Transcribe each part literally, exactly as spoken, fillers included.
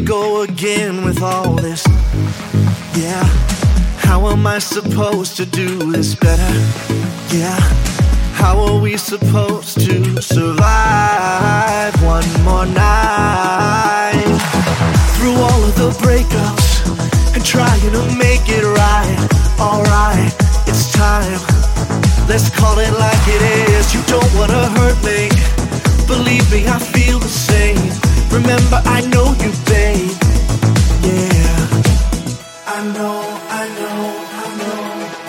go again with all this. Yeah, how am I supposed to do this better? Yeah, how are we supposed to survive one more night? Through all of the breakups and trying to make it right. Alright, it's time, let's call it like it is. You don't wanna hurt me, believe me, I feel the same. Remember, I know you, babe. Yeah, I know, I know, I know.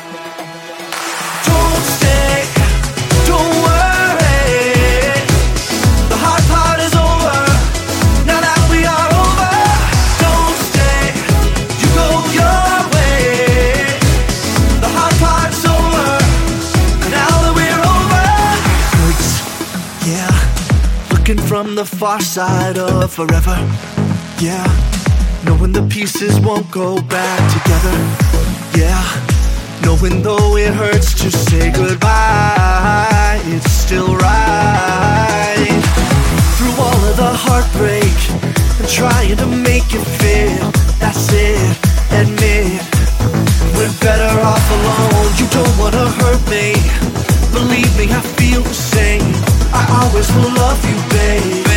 Don't stay, don't worry, the hard part is over, now that we are over. Don't stay, you go your way, the hard part's over, now that we're over. Hurts, yeah, looking from the far side of forever. Yeah, knowing the pieces won't go back together. Yeah, knowing though it hurts to say goodbye, it's still right. Through all of the heartbreak and trying to make you feel, that's it, admit we're better off alone. You don't wanna hurt me, believe me, I feel the same. I always will love you, babe.